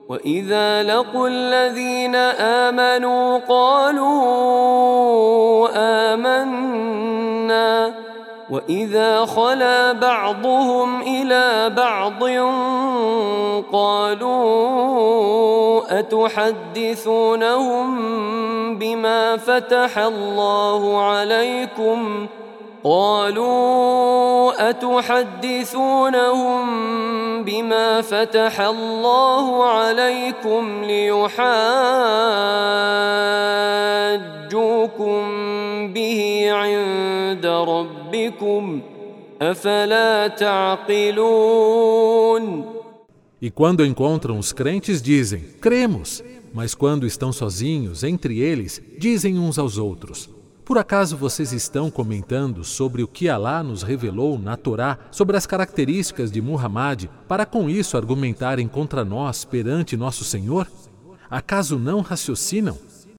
وإذا لقوا الذين آمنوا قالوا آمنا وإذا خلا بعضهم إلى بعض قالوا أتحدثونهم بما فتح الله عليكم ليحاجوكم به عند ربكم أفلا تعقلون. E quando encontram os crentes dizem, cremos, mas quando estão sozinhos, entre eles, dizem uns aos outros, por acaso vocês estão comentando sobre o que Alá nos revelou na Torá, sobre as características de Muhammad, para com isso argumentarem contra nós perante nosso Senhor? Acaso não raciocinam?